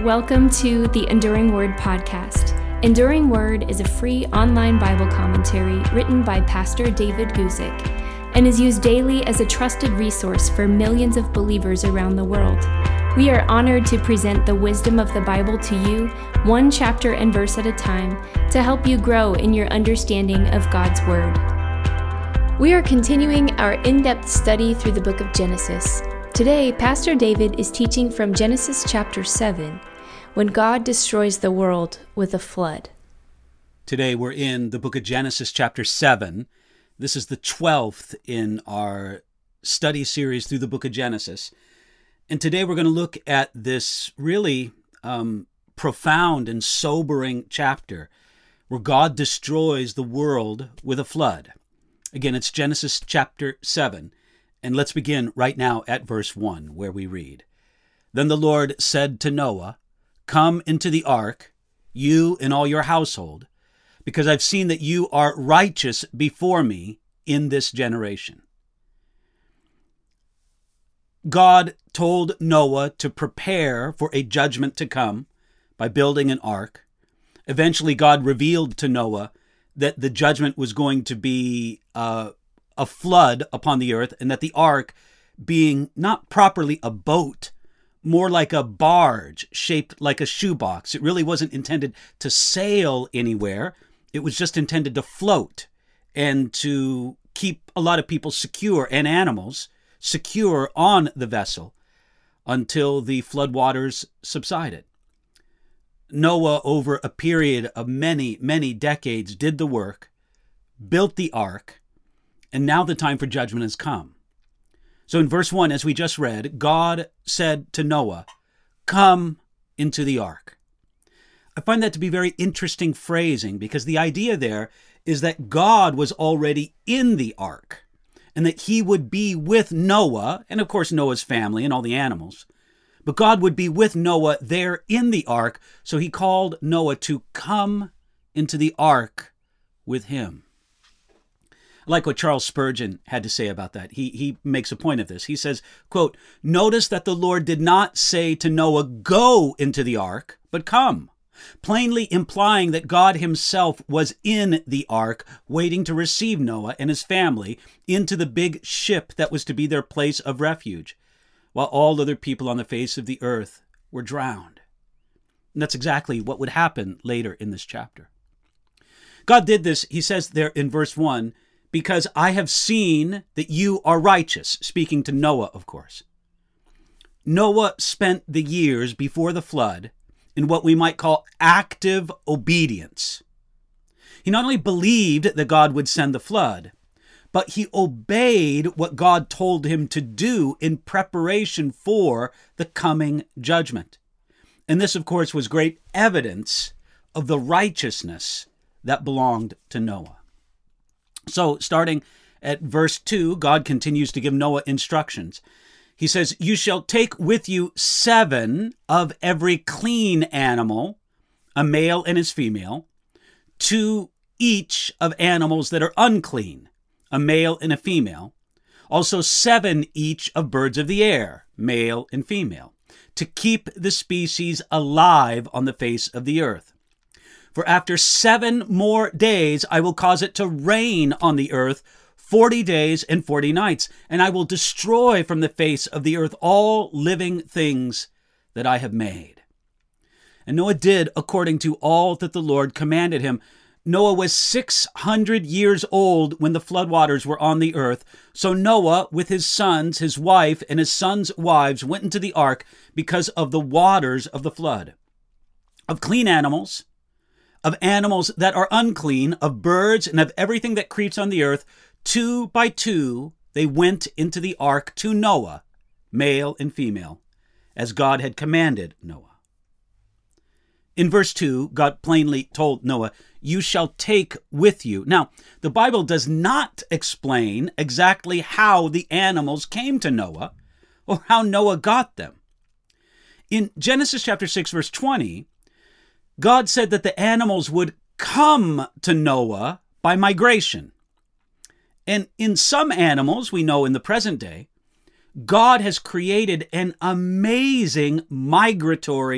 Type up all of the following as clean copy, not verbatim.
Welcome to the Enduring Word podcast. Enduring Word is a free online Bible commentary written by Pastor David Guzik and is used daily as a trusted resource for millions of believers around the world. We are honored to present the wisdom of the Bible to you, one chapter and verse at a time, to help you grow in your understanding of God's Word. We are continuing our in-depth study through the book of Genesis. Today, Pastor David is teaching from Genesis chapter 7, when God destroys the world with a flood. Today we're in the book of Genesis chapter 7. This is the 12th in our study series through the book of Genesis. And today we're going to look at this really profound and sobering chapter where God destroys the world with a flood. Again, it's Genesis chapter 7. And let's begin right now at verse 1, where we read, "Then the Lord said to Noah, 'Come into the ark, you and all your household, because I've seen that you are righteous before me in this generation.'" God told Noah to prepare for a judgment to come by building an ark. Eventually, God revealed to Noah that the judgment was going to be a flood upon the earth, and that the ark, being not properly a boat, more like a barge shaped like a shoebox. It really wasn't intended to sail anywhere. It was just intended to float and to keep a lot of people secure and animals secure on the vessel until the floodwaters subsided. Noah, over a period of many, many decades, did the work, built the ark, and now the time for judgment has come. So in verse 1, as we just read, God said to Noah, "Come into the ark." I find that to be very interesting phrasing, because the idea there is that God was already in the ark and that he would be with Noah, and of course Noah's family and all the animals. But God would be with Noah there in the ark, so he called Noah to come into the ark with him. I like what Charles Spurgeon had to say about that. He makes a point of this. He says, quote, "Notice that the Lord did not say to Noah, 'Go into the ark,' but 'come,' plainly implying that God himself was in the ark, waiting to receive Noah and his family into the big ship that was to be their place of refuge, while all other people on the face of the earth were drowned." And that's exactly what would happen later in this chapter. God did this, he says there in verse 1, "because I have seen that you are righteous," speaking to Noah, of course. Noah spent the years before the flood in what we might call active obedience. He not only believed that God would send the flood, but he obeyed what God told him to do in preparation for the coming judgment. And this, of course, was great evidence of the righteousness that belonged to Noah. So, starting at verse 2, God continues to give Noah instructions. He says, "You shall take with you 7 of every clean animal, a male and his female, 2 each of animals that are unclean, a male and a female, also 7 each of birds of the air, male and female, to keep the species alive on the face of the earth. For after 7 more days, I will cause it to rain on the earth 40 days and 40 nights, and I will destroy from the face of the earth all living things that I have made." And Noah did according to all that the Lord commanded him. Noah was 600 years old when the floodwaters were on the earth. So Noah, with his sons, his wife, and his sons' wives, went into the ark because of the waters of the flood. Of clean animals, of animals that are unclean, of birds, and of everything that creeps on the earth, 2 by 2, they went into the ark to Noah, male and female, as God had commanded Noah. In verse 2, God plainly told Noah, "You shall take with you." Now, the Bible does not explain exactly how the animals came to Noah or how Noah got them. In Genesis chapter 6, verse 20, God said that the animals would come to Noah by migration. And in some animals, we know in the present day, God has created an amazing migratory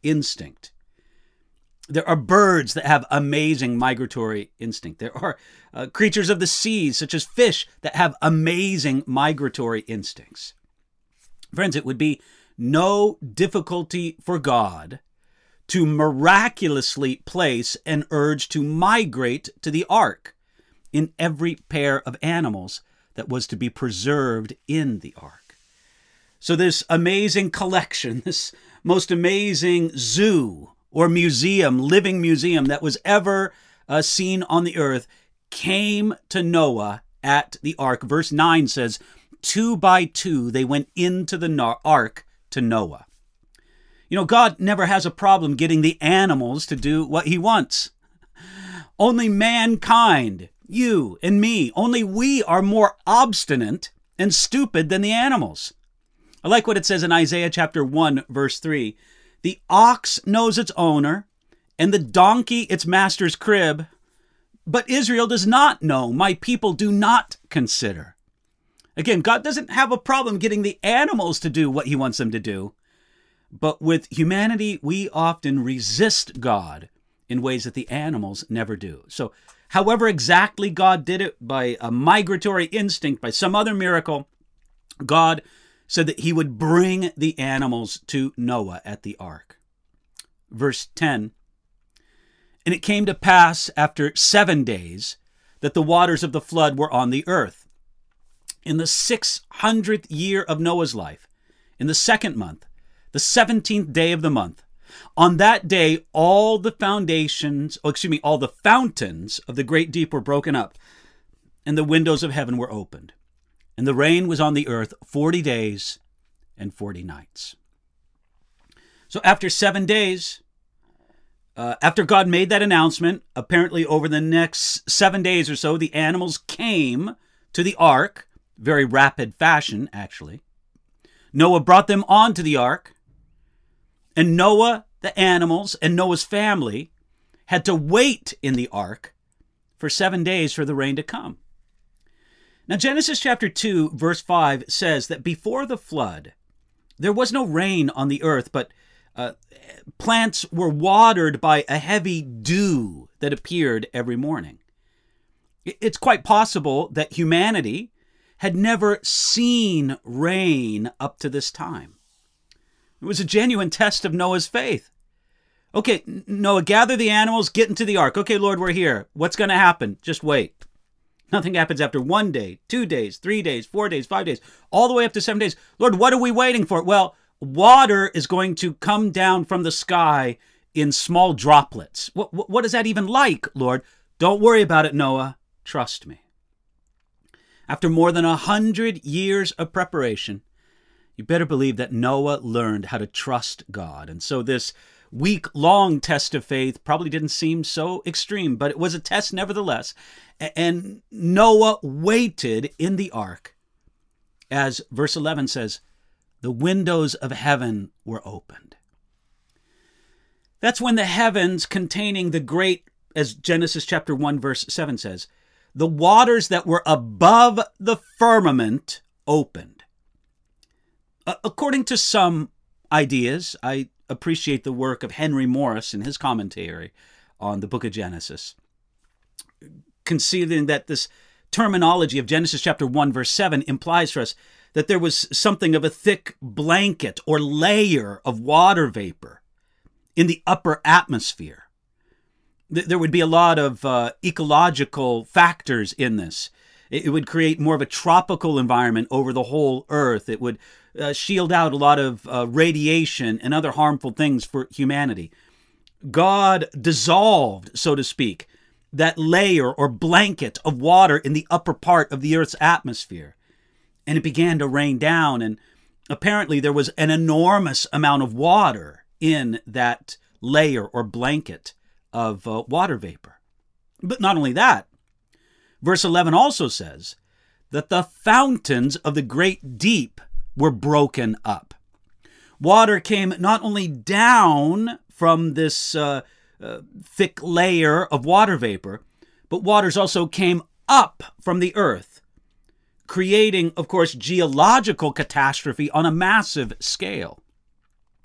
instinct. There are birds that have amazing migratory instinct. There are creatures of the seas, such as fish, that have amazing migratory instincts. Friends, it would be no difficulty for God to miraculously place an urge to migrate to the ark in every pair of animals that was to be preserved in the ark. So this amazing collection, this most amazing zoo or museum, living museum that was ever seen on the earth, came to Noah at the ark. Verse 9 says, 2 by 2 they went into the ark to Noah. You know, God never has a problem getting the animals to do what he wants. Only mankind, you and me, only we are more obstinate and stupid than the animals. I like what it says in Isaiah chapter 1, verse 3. The ox knows its owner, and the donkey its master's crib. But Israel does not know. My people do not consider. Again, God doesn't have a problem getting the animals to do what he wants them to do. But with humanity, we often resist God in ways that the animals never do. So, however exactly God did it, by a migratory instinct, by some other miracle, God said that he would bring the animals to Noah at the ark. Verse 10, and it came to pass after 7 days that the waters of the flood were on the earth. In the 600th year of Noah's life, in the 2nd month, the 17th day of the month, on that day all the fountains of the great deep were broken up, and the windows of heaven were opened. And the rain was on the earth 40 days and 40 nights. So after 7 days, after God made that announcement, apparently over the next 7 days or so, the animals came to the ark, very rapid fashion, actually. Noah brought them onto the ark, and Noah, the animals, and Noah's family had to wait in the ark for 7 days for the rain to come. Now, Genesis chapter 2, verse 5 says that before the flood, there was no rain on the earth, but plants were watered by a heavy dew that appeared every morning. It's quite possible that humanity had never seen rain up to this time. It was a genuine test of Noah's faith. Okay, Noah, gather the animals, get into the ark. Okay, Lord, we're here. What's going to happen? Just wait. Nothing happens after 1 day, 2 days, 3 days, 4 days, 5 days, all the way up to 7 days. Lord, what are we waiting for? Well, water is going to come down from the sky in small droplets. What is that even like, Lord? Don't worry about it, Noah. Trust me. After more than 100 years of preparation, you better believe that Noah learned how to trust God. And so this week-long test of faith probably didn't seem so extreme, but it was a test nevertheless. And Noah waited in the ark. As verse 11 says, the windows of heaven were opened. That's when the heavens containing the great, as Genesis chapter 1 verse 7 says, the waters that were above the firmament opened. According to some ideas, I appreciate the work of Henry Morris in his commentary on the book of Genesis, conceiving that this terminology of Genesis chapter 1 verse 7 implies for us that there was something of a thick blanket or layer of water vapor in the upper atmosphere. There would be a lot of ecological factors in this. It would create more of a tropical environment over the whole earth. It would shield out a lot of radiation and other harmful things for humanity. God dissolved, so to speak, that layer or blanket of water in the upper part of the earth's atmosphere. And it began to rain down, and apparently there was an enormous amount of water in that layer or blanket of water vapor. But not only that, verse 11 also says that the fountains of the great deep were broken up. Water came not only down from this thick layer of water vapor, but waters also came up from the earth, creating, of course, geological catastrophe on a massive scale.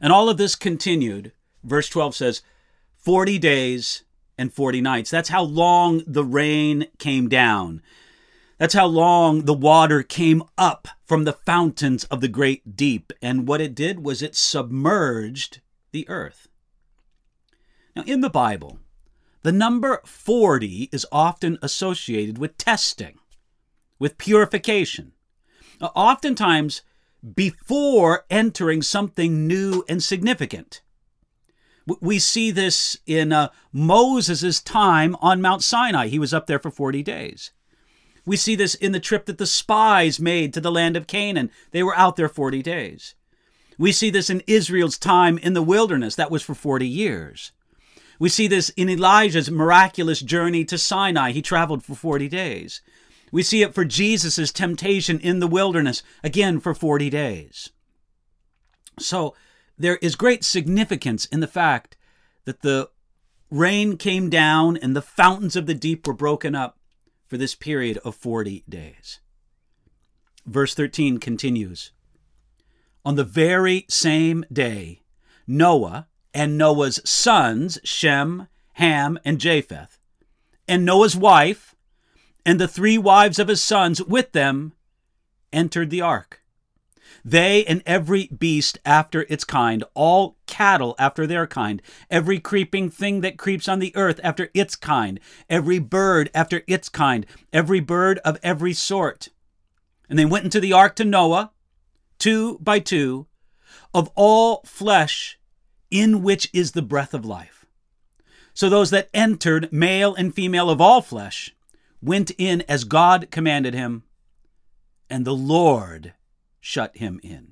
And all of this continued. Verse 12 says, 40 days and 40 nights. That's how long the rain came down. That's how long the water came up from the fountains of the great deep. And what it did was it submerged the earth. Now, in the Bible, the number 40 is often associated with testing, with purification. Now, oftentimes, before entering something new and significant. We see this in Moses' time on Mount Sinai. He was up there for 40 days. We see this in the trip that the spies made to the land of Canaan. They were out there 40 days. We see this in Israel's time in the wilderness. That was for 40 years. We see this in Elijah's miraculous journey to Sinai. He traveled for 40 days. We see it for Jesus' temptation in the wilderness, again for 40 days. So there is great significance in the fact that the rain came down and the fountains of the deep were broken up for this period of 40 days. Verse 13 continues, on the very same day, Noah and Noah's sons, Shem, Ham, and Japheth, and Noah's wife, and the 3 wives of his sons with them, entered the ark. They and every beast after its kind, all cattle after their kind, every creeping thing that creeps on the earth after its kind, every bird after its kind, every bird of every sort. And they went into the ark to Noah, 2 by 2, of all flesh, in which is the breath of life. So those that entered, male and female of all flesh, went in as God commanded him, and the Lord shut him in.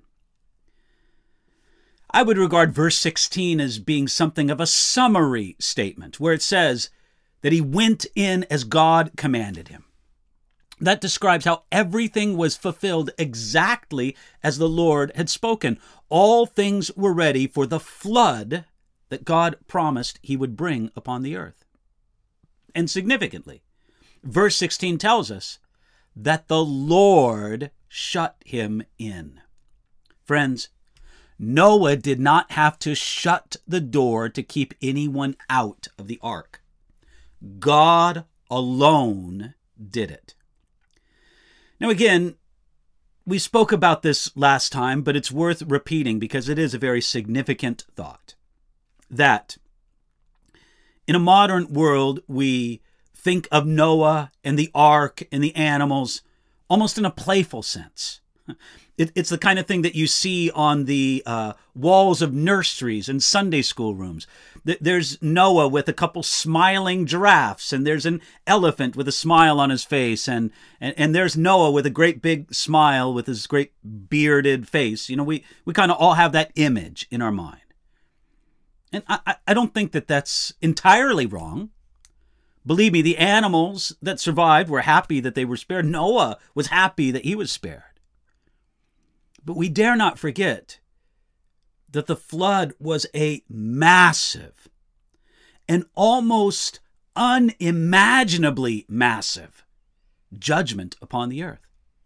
I would regard verse 16 as being something of a summary statement, where it says that he went in as God commanded him. That describes how everything was fulfilled exactly as the Lord had spoken. All things were ready for the flood that God promised he would bring upon the earth. And significantly, verse 16 tells us that the Lord shut him in. Friends, Noah did not have to shut the door to keep anyone out of the ark. God alone did it. Now again, we spoke about this last time, but it's worth repeating because it is a very significant thought. That in a modern world, we think of Noah and the ark and the animals almost in a playful sense. It's the kind of thing that you see on the walls of nurseries and Sunday school rooms. There's Noah with a couple smiling giraffes, and there's an elephant with a smile on his face, and there's Noah with a great big smile with his great bearded face. You know, we kind of all have that image in our mind. And I don't think that that's entirely wrong. Believe me, the animals that survived were happy that they were spared. Noah was happy that he was spared. But we dare not forget that the flood was a massive and almost unimaginably massive judgment upon the earth.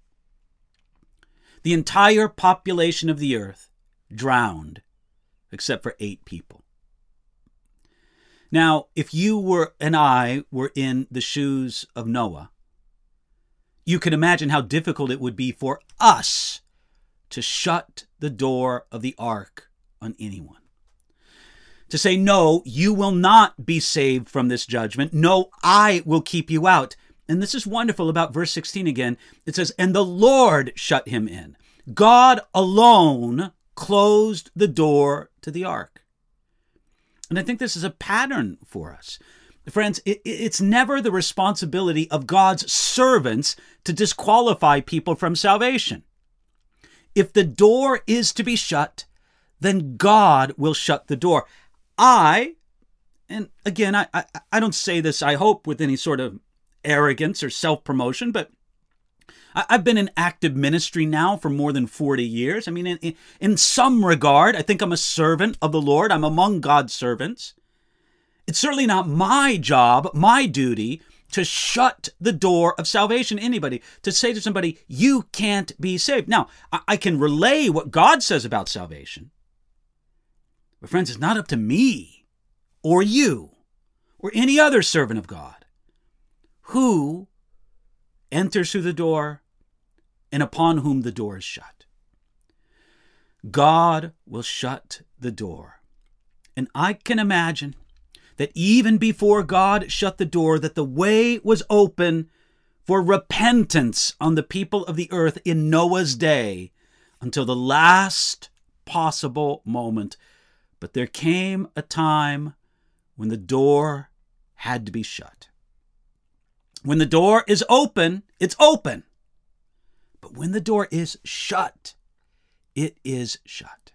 The entire population of the earth drowned except for 8 people. Now, if you and I were in the shoes of Noah, you can imagine how difficult it would be for us to shut the door of the ark on anyone. To say, no, you will not be saved from this judgment. No, I will keep you out. And this is wonderful about verse 16 again. It says, and the Lord shut him in. God alone closed the door to the ark. And I think this is a pattern for us. Friends, it's never the responsibility of God's servants to disqualify people from salvation. If the door is to be shut, then God will shut the door. And again, I don't say this, I hope, with any sort of arrogance or self-promotion, but I've been in active ministry now for more than 40 years. I mean, in some regard, I think I'm a servant of the Lord. I'm among God's servants. It's certainly not my job, my duty, to shut the door of salvation. Anybody, to say to somebody, you can't be saved. Now, I can relay what God says about salvation. But friends, it's not up to me or you or any other servant of God who enters through the door and upon whom the door is shut. God will shut the door. And I can imagine that even before God shut the door, that the way was open for repentance on the people of the earth in Noah's day until the last possible moment. But there came a time when the door had to be shut. When the door is open, it's open. But when the door is shut, it is shut.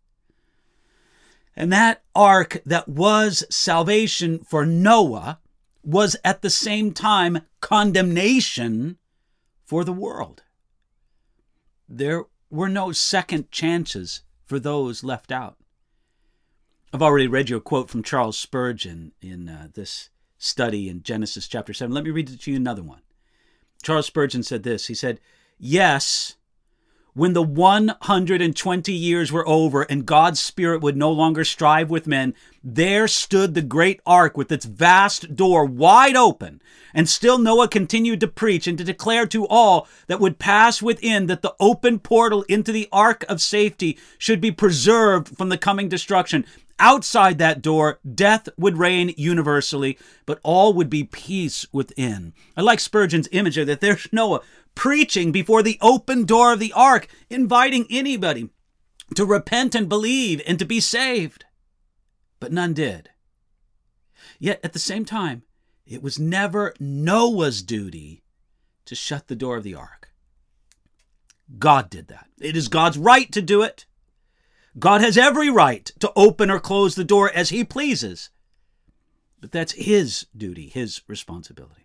And that ark that was salvation for Noah was at the same time condemnation for the world. There were no second chances for those left out. I've already read you a quote from Charles Spurgeon in this study in Genesis chapter 7. Let me read it to you another one. Charles Spurgeon said this. He said, "Yes, when the 120 years were over and God's Spirit would no longer strive with men, there stood the great ark with its vast door wide open. And still Noah continued to preach and to declare to all that would pass within that the open portal into the ark of safety should be preserved from the coming destruction. Outside that door, death would reign universally, but all would be peace within." I like Spurgeon's image there, that there's Noah preaching before the open door of the ark, inviting anybody to repent and believe and to be saved. But none did. Yet at the same time, it was never Noah's duty to shut the door of the ark. God did that. It is God's right to do it. God has every right to open or close the door as he pleases. But that's his duty, his responsibility.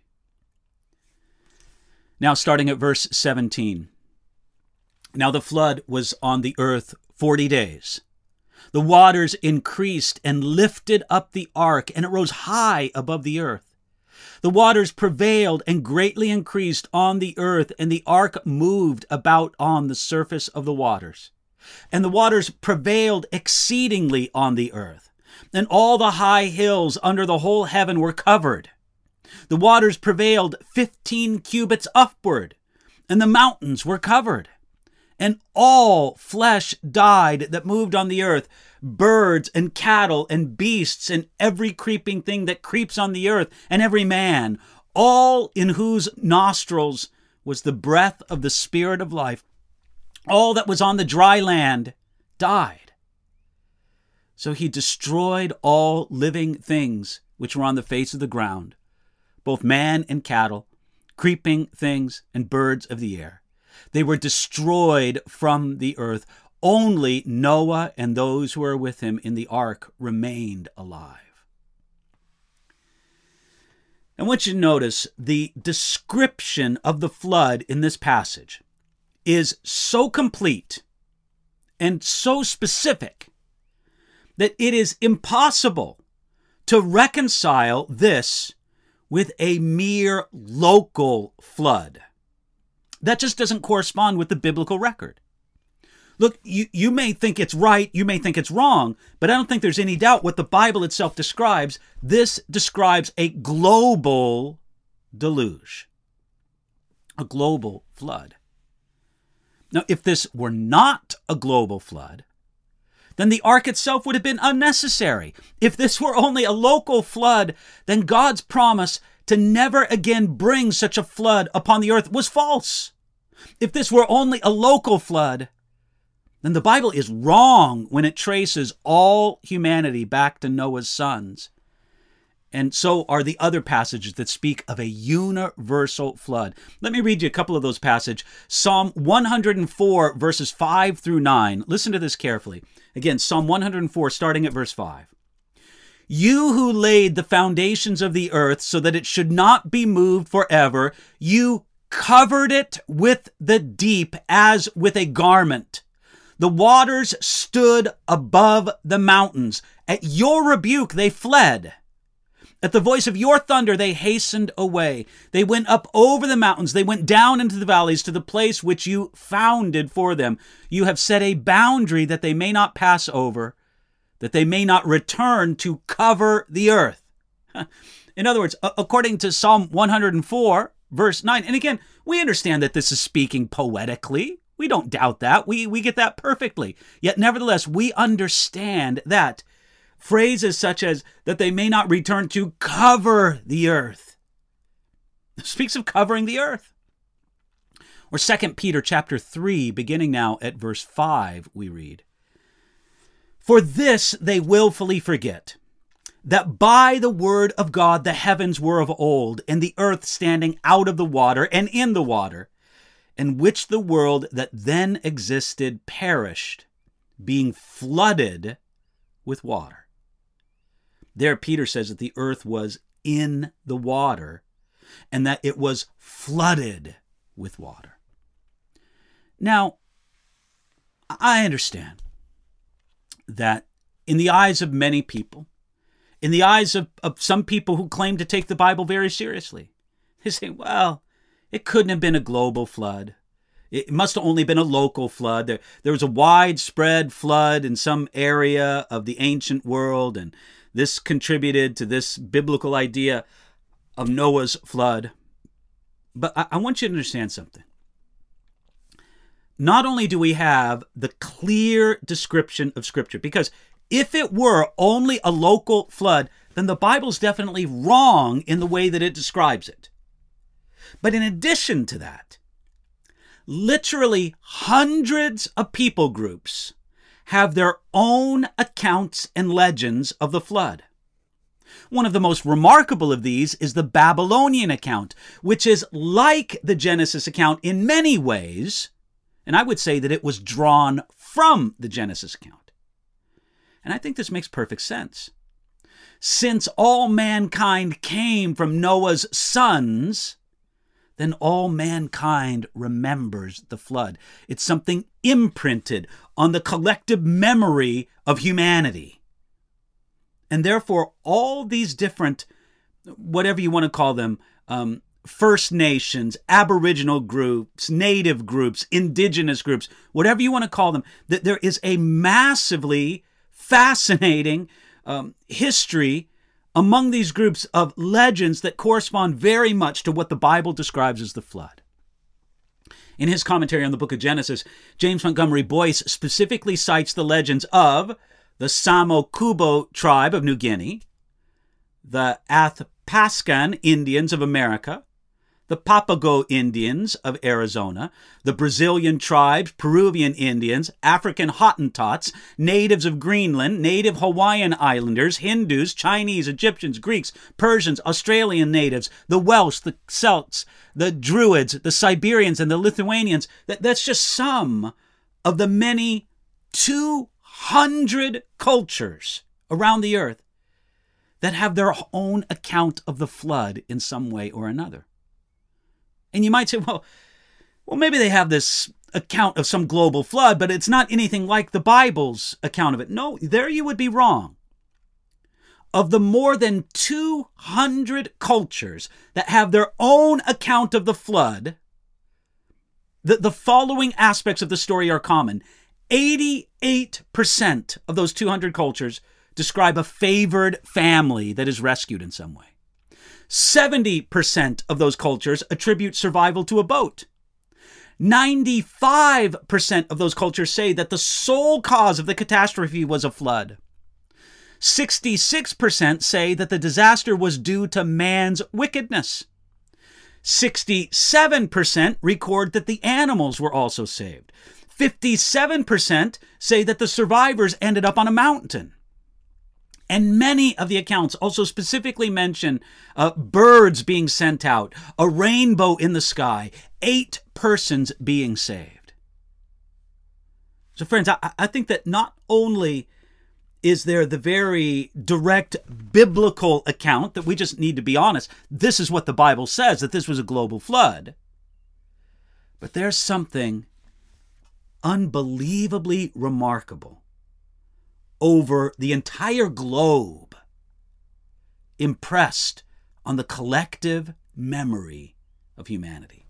Now, starting at verse 17. Now the flood was on the earth 40 days. The waters increased and lifted up the ark, and it rose high above the earth. The waters prevailed and greatly increased on the earth, and the ark moved about on the surface of the waters. And the waters prevailed exceedingly on the earth, and all the high hills under the whole heaven were covered. The waters prevailed 15 cubits upward, and the mountains were covered. And all flesh died that moved on the earth, birds and cattle and beasts and every creeping thing that creeps on the earth, and every man, all in whose nostrils was the breath of the Spirit of life. All that was on the dry land died. So he destroyed all living things which were on the face of the ground, both man and cattle, creeping things and birds of the air. They were destroyed from the earth. Only Noah and those who were with him in the ark remained alive. I want you to notice the description of the flood in this passage is so complete and so specific that it is impossible to reconcile this with a mere local flood. That just doesn't correspond with the biblical record. Look, you may think it's right, you may think it's wrong, but I don't think there's any doubt what the Bible itself describes. This describes a global deluge, a global flood. Now, if this were not a global flood, then the ark itself would have been unnecessary. If this were only a local flood, then God's promise to never again bring such a flood upon the earth was false. If this were only a local flood, then the Bible is wrong when it traces all humanity back to Noah's sons. And so are the other passages that speak of a universal flood. Let me read you a couple of those passages. Psalm 104, verses 5 through 9. Listen to this carefully. Again, Psalm 104, starting at verse 5. You who laid the foundations of the earth so that it should not be moved forever, you covered it with the deep as with a garment. The waters stood above the mountains. At your rebuke they fled. At the voice of your thunder, they hastened away. They went up over the mountains. They went down into the valleys to the place which you founded for them. You have set a boundary that they may not pass over. that they may not return to cover the earth. In other words, according to Psalm 104, verse 9, and again, we understand that this is speaking poetically. We don't doubt that. We get that perfectly. Yet nevertheless, we understand that phrases such as that they may not return to cover the earth. It speaks of covering the earth. Or 2 Peter chapter 3, beginning now at verse 5, we read, "For this they willfully forget, that by the word of God the heavens were of old, and the earth standing out of the water and in the water, in which the world that then existed perished, being flooded with water." There Peter says that the earth was in the water and that it was flooded with water. Now, I understand that in the eyes of many people, in the eyes of some people who claim to take the Bible very seriously, they say, well, it couldn't have been a global flood. It must have only been a local flood. There was a widespread flood in some area of the ancient world, and this contributed to this biblical idea of Noah's flood. But I want you to understand something. Not only do we have the clear description of Scripture, because if it were only a local flood, then the Bible's definitely wrong in the way that it describes it. But in addition to that, literally hundreds of people groups have their own accounts and legends of the flood. One of the most remarkable of these is the Babylonian account, which is like the Genesis account in many ways, and I would say that it was drawn from the Genesis account. And I think this makes perfect sense. Since all mankind came from Noah's sons, then all mankind remembers the flood. It's something imprinted on the collective memory of humanity. And therefore, all these different, whatever you want to call them, First Nations, Aboriginal groups, Native groups, Indigenous groups, whatever you want to call them, that there is a massively fascinating history among these groups of legends that correspond very much to what the Bible describes as the flood. In his commentary on the book of Genesis, James Montgomery Boyce specifically cites the legends of the Samo-Kubo tribe of New Guinea, the Athapascan Indians of America, the Papago Indians of Arizona, the Brazilian tribes, Peruvian Indians, African Hottentots, natives of Greenland, native Hawaiian Islanders, Hindus, Chinese, Egyptians, Greeks, Persians, Australian natives, the Welsh, the Celts, the Druids, the Siberians, and the Lithuanians. That's just some of the many 200 cultures around the earth that have their own account of the flood in some way or another. And you might say, well, maybe they have this account of some global flood, but it's not anything like the Bible's account of it. No, there you would be wrong. Of the more than 200 cultures that have their own account of the flood, the following aspects of the story are common. 88% of those 200 cultures describe a favored family that is rescued in some way. 70% of those cultures attribute survival to a boat. 95% of those cultures say that the sole cause of the catastrophe was a flood. 66% say that the disaster was due to man's wickedness. 67% record that the animals were also saved. 57% say that the survivors ended up on a mountain. And many of the accounts also specifically mention birds being sent out, a rainbow in the sky, 8 persons being saved. So friends, I think that not only is there the very direct biblical account that we just need to be honest, this is what the Bible says, that this was a global flood, but there's something unbelievably remarkable over the entire globe, impressed on the collective memory of humanity.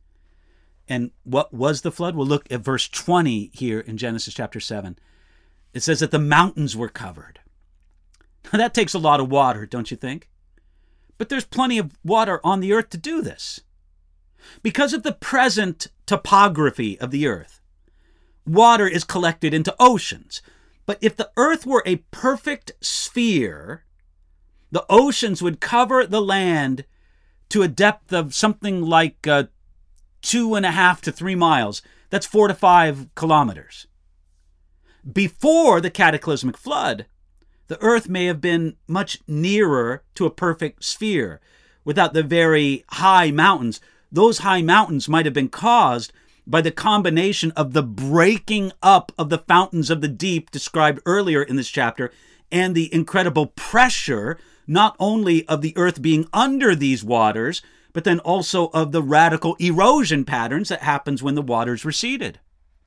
And what was the flood? We'll look at verse 20 here in Genesis chapter 7. It says that the mountains were covered. Now, that takes a lot of water, don't you think? But there's plenty of water on the earth to do this. Because of the present topography of the earth, water is collected into oceans. But if the earth were a perfect sphere, the oceans would cover the land to a depth of something like 2.5 to 3 miles. That's 4 to 5 kilometers. Before the cataclysmic flood, the earth may have been much nearer to a perfect sphere. Without the very high mountains, those high mountains might have been caused by the combination of the breaking up of the fountains of the deep described earlier in this chapter and the incredible pressure, not only of the earth being under these waters, but then also of the radical erosion patterns that happens when the waters receded.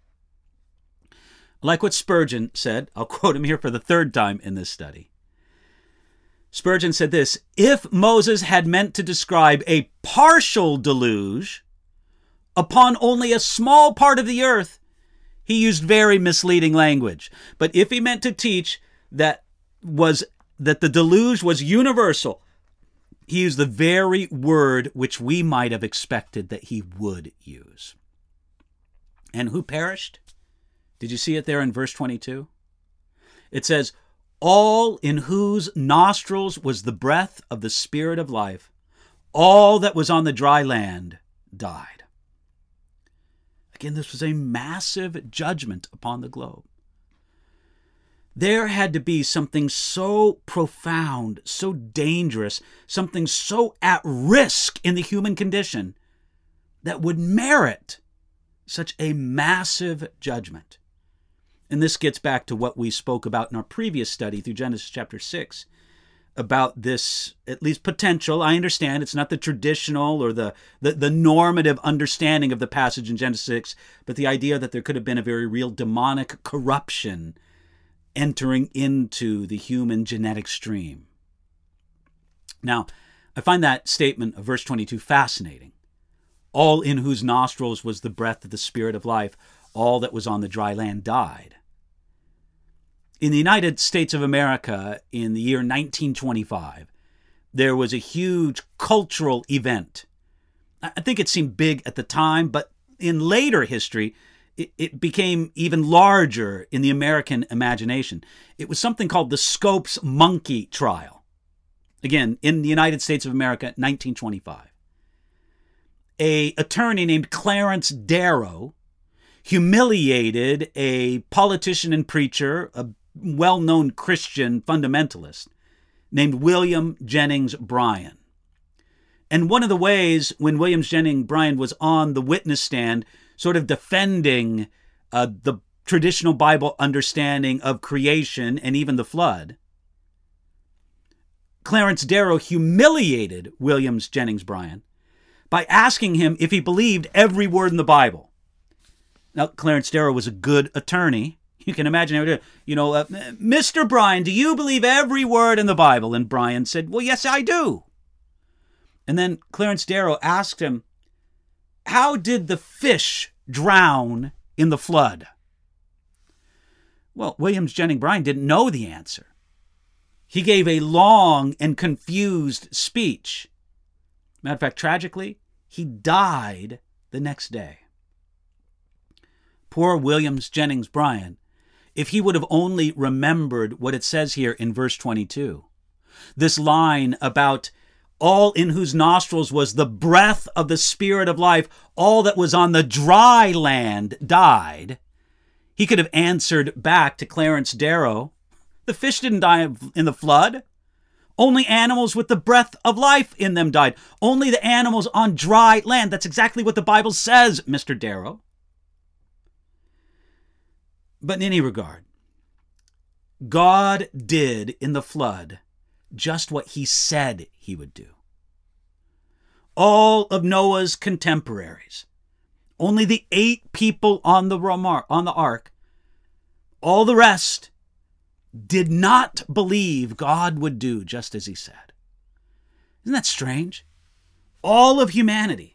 Like what Spurgeon said, I'll quote him here for the third time in this study. Spurgeon said this: "If Moses had meant to describe a partial deluge upon only a small part of the earth, he used very misleading language. But if he meant to teach that the deluge was universal, he used the very word which we might have expected that he would use." And who perished? Did you see it there in verse 22? It says, "All in whose nostrils was the breath of the Spirit of life, all that was on the dry land died." Again, this was a massive judgment upon the globe. There had to be something so profound, so dangerous, something so at risk in the human condition that would merit such a massive judgment. And this gets back to what we spoke about in our previous study through Genesis chapter 6, about this, at least potential. I understand it's not the traditional or the normative understanding of the passage in Genesis 6, but the idea that there could have been a very real demonic corruption entering into the human genetic stream. Now, I find that statement of verse 22 fascinating. All in whose nostrils was the breath of the Spirit of life, all that was on the dry land died. In the United States of America, in the year 1925, there was a huge cultural event. I think it seemed big at the time, but in later history, it became even larger in the American imagination. It was something called the Scopes Monkey Trial. Again, in the United States of America, 1925. An attorney named Clarence Darrow humiliated a politician and preacher, a well-known Christian fundamentalist named William Jennings Bryan. And one of the ways when William Jennings Bryan was on the witness stand, sort of defending the traditional Bible understanding of creation and even the flood, Clarence Darrow humiliated William Jennings Bryan by asking him if he believed every word in the Bible. Now, Clarence Darrow was a good attorney. You can imagine, Mr. Bryan, do you believe every word in the Bible? And Bryan said, "Well, yes, I do." And then Clarence Darrow asked him, "How did the fish drown in the flood?" Well, William Jennings Bryan didn't know the answer. He gave a long and confused speech. Matter of fact, tragically, he died the next day. Poor William Jennings Bryan, if he would have only remembered what it says here in verse 22, this line about all in whose nostrils was the breath of the Spirit of life, all that was on the dry land died, he could have answered back to Clarence Darrow, the fish didn't die in the flood. Only animals with the breath of life in them died. Only the animals on dry land. That's exactly what the Bible says, Mr. Darrow. But in any regard, God did in the flood just what he said he would do. All of Noah's contemporaries, only the 8 people on the ark, all the rest did not believe God would do just as he said. Isn't that strange? All of humanity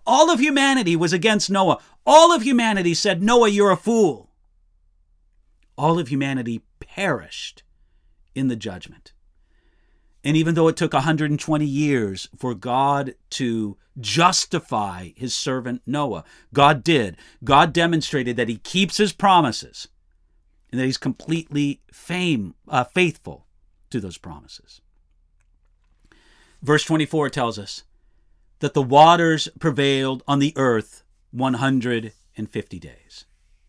was against Noah. All of humanity said, "Noah, you're a fool." all of humanity perished in the judgment. And even though it took 120 years for God to justify his servant Noah, God did. God demonstrated that he keeps his promises and that he's completely faithful to those promises. Verse 24 tells us that the waters prevailed on the earth 150 days.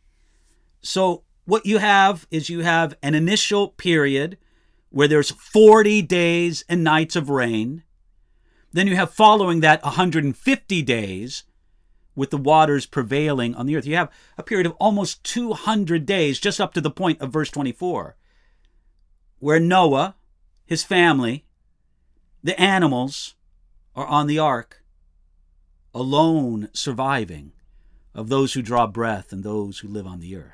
So what you have is an initial period where there's 40 days and nights of rain. Then you have following that 150 days with the waters prevailing on the earth. You have a period of almost 200 days just up to the point of verse 24, where Noah, his family, the animals are on the ark, alone surviving of those who draw breath and those who live on the earth.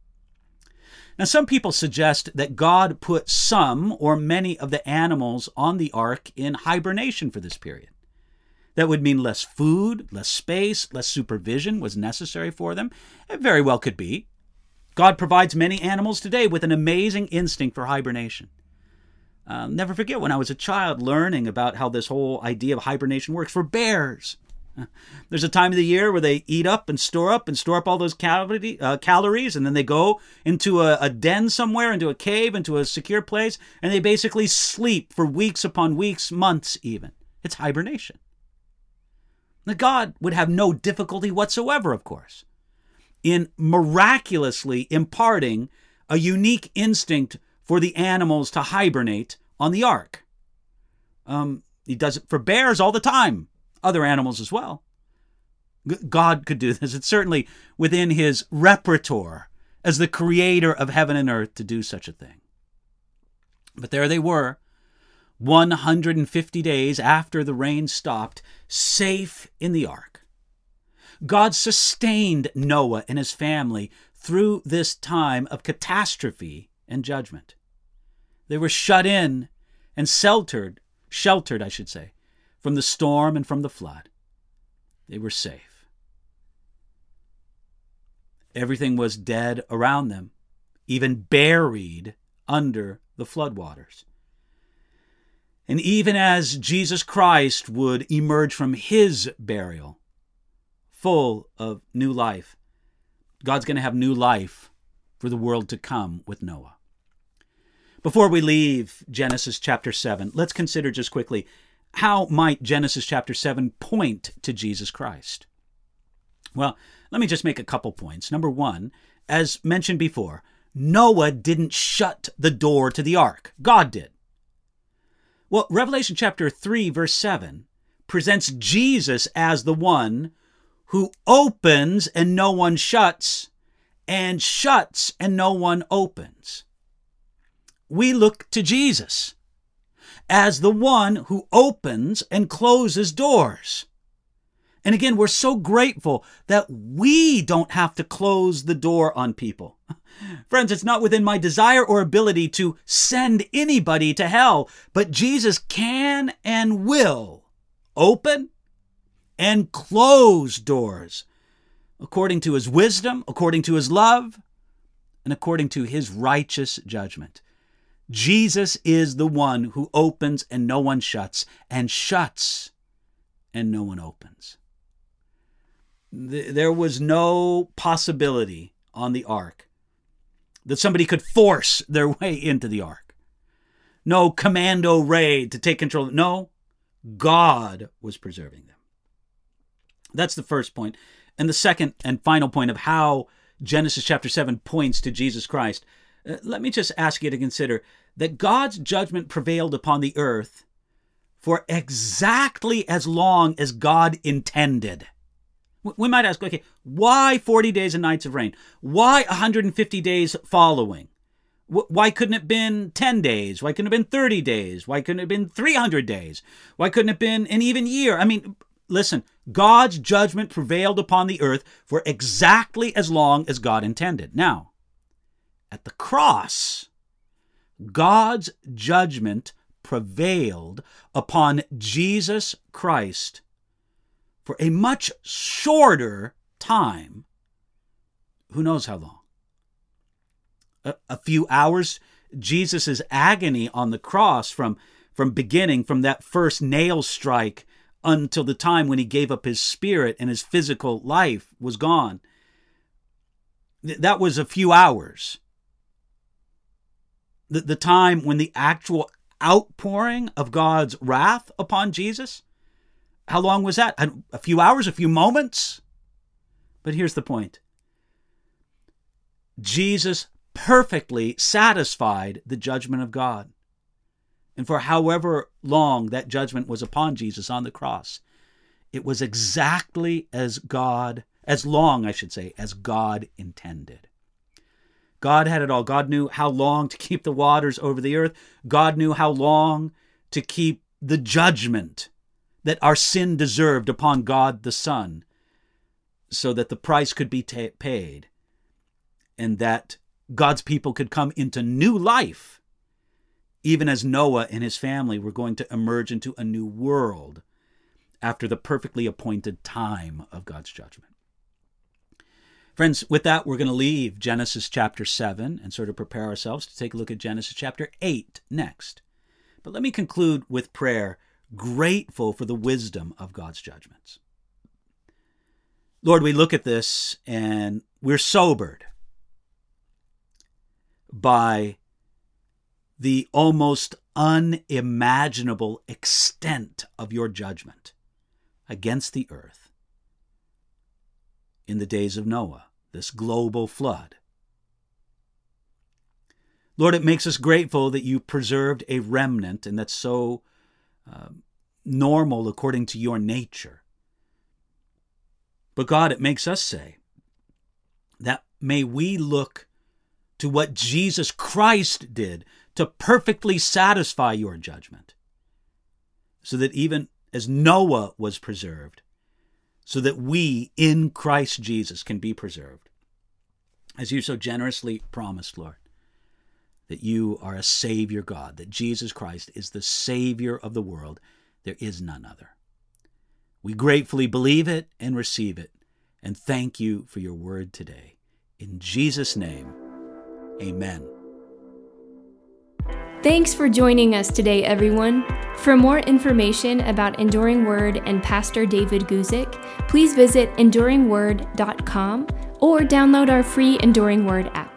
Now, some people suggest that God put some or many of the animals on the ark in hibernation for this period. That would mean less food, less space, less supervision was necessary for them. It very well could be. God provides many animals today with an amazing instinct for hibernation. I'll never forget when I was a child learning about how this whole idea of hibernation works for bears. There's a time of the year where they eat up and store up all those calories, and then they go into a den somewhere, into a cave, into a secure place, and they basically sleep for weeks upon weeks, months even. It's hibernation. Now, God would have no difficulty whatsoever, of course, in miraculously imparting a unique instinct for the animals to hibernate on the ark. He does it for bears all the time. Other animals as well. God could do this. It's certainly within his repertoire as the creator of heaven and earth to do such a thing. But there they were, 150 days after the rain stopped, safe in the ark. God sustained Noah and his family through this time of catastrophe and judgment. They were shut in and sheltered, from the storm and from the flood. They were safe. Everything was dead around them, even buried under the floodwaters. And even as Jesus Christ would emerge from his burial, full of new life, God's going to have new life for the world to come with Noah. Before we leave Genesis chapter 7, let's consider just quickly, how might Genesis chapter 7 point to Jesus Christ? Well, let me just make a couple points. Number one, as mentioned before, Noah didn't shut the door to the ark. God did. Well, Revelation chapter 3, verse 7 presents Jesus as the one who opens and no one shuts, and shuts and no one opens. We look to Jesus as the one who opens and closes doors. And again, we're so grateful that we don't have to close the door on people. Friends, it's not within my desire or ability to send anybody to hell, but Jesus can and will open and close doors according to his wisdom, according to his love, and according to his righteous judgment. Jesus is the one who opens and no one shuts, and shuts and no one opens. There was no possibility on the ark that somebody could force their way into the ark. No commando raid to take control. No, God was preserving them. That's the first point. And the second and final point of how Genesis chapter 7 points to Jesus Christ. Let me just ask you to consider that God's judgment prevailed upon the earth for exactly as long as God intended. We might ask, okay, why 40 days and nights of rain? Why 150 days following? Why couldn't it have been 10 days? Why couldn't it have been 30 days? Why couldn't it have been 300 days? Why couldn't it have been an even year? I mean, listen, God's judgment prevailed upon the earth for exactly as long as God intended. Now, at the cross, God's judgment prevailed upon Jesus Christ for a much shorter time. Who knows how long? a few hours. Jesus' agony on the cross from beginning, from that first nail strike until the time when he gave up his spirit and his physical life was gone. That was a few hours. The time when the actual outpouring of God's wrath upon Jesus, how long was that? A few hours, a few moments? But here's the point. Jesus perfectly satisfied the judgment of God. And for however long that judgment was upon Jesus on the cross, it was exactly as long as God intended. God had it all. God knew how long to keep the waters over the earth. God knew how long to keep the judgment that our sin deserved upon God the Son, so that the price could be paid and that God's people could come into new life, even as Noah and his family were going to emerge into a new world after the perfectly appointed time of God's judgment. Friends, with that, we're going to leave Genesis chapter 7 and sort of prepare ourselves to take a look at Genesis chapter 8 next. But let me conclude with prayer, grateful for the wisdom of God's judgments. Lord, we look at this and we're sobered by the almost unimaginable extent of your judgment against the earth in the days of Noah, this global flood. Lord, it makes us grateful that you preserved a remnant, and that's so normal according to your nature. But God, it makes us say that may we look to what Jesus Christ did to perfectly satisfy your judgment, so that even as Noah was preserved, so that we in Christ Jesus can be preserved. As you so generously promised, Lord, that you are a Savior God, that Jesus Christ is the Savior of the world. There is none other. We gratefully believe it and receive it, and thank you for your word today. In Jesus' name, amen. Thanks for joining us today, everyone. For more information about Enduring Word and Pastor David Guzik, please visit enduringword.com or download our free Enduring Word app.